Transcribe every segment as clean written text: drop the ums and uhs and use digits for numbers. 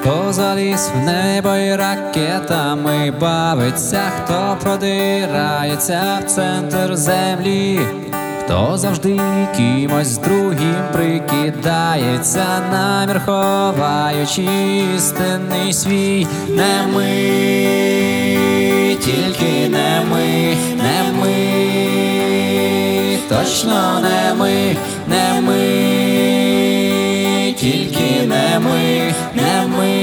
Хто заліз в небо і ракетами бавиться, хто продирається в центр землі, хто завжди кимось другим прикидається, намір ховаючи істинний свій. Не ми, тільки не ми, не ми, точно не ми, не ми, тільки не ми, не ми,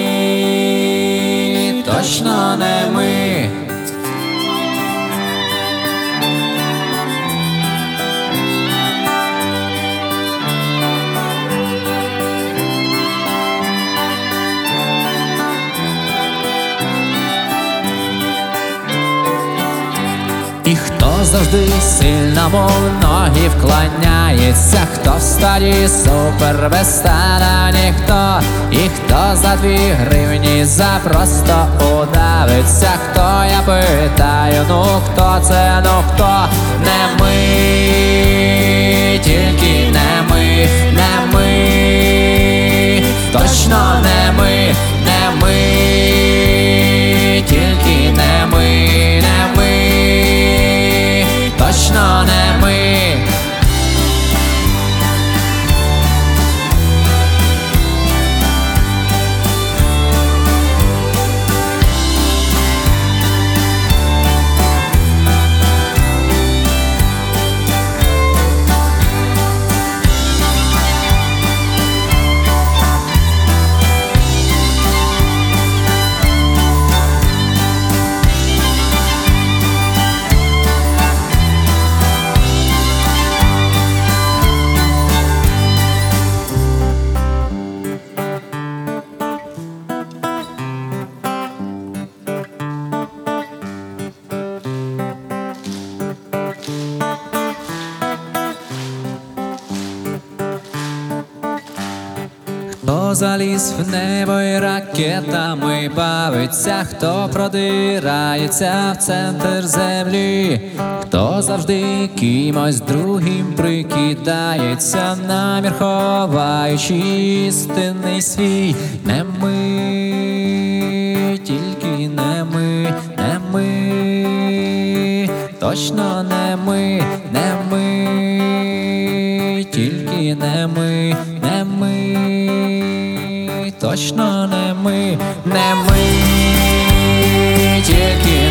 точно не ми. І хто завжди сильно, мов ноги вклоняється, хто в стаді супер без стана ніхто, і хто за 2 гривні запросто удавиться. Хто, я питаю, ну хто це, ну хто? Не ми, тільки не ми, не ми, точно не ми, не ми, тільки не ми, не ми, точно не ми. Хто заліз в небо і ракетами бавиться, хто продирається в центр землі, хто завжди кимось другим прикидається, намір ховаючи істинний свій. Не ми, тільки не ми, не ми, точно не ми, не ми, тільки не ми, не ми, точно не ми, не ми, тільки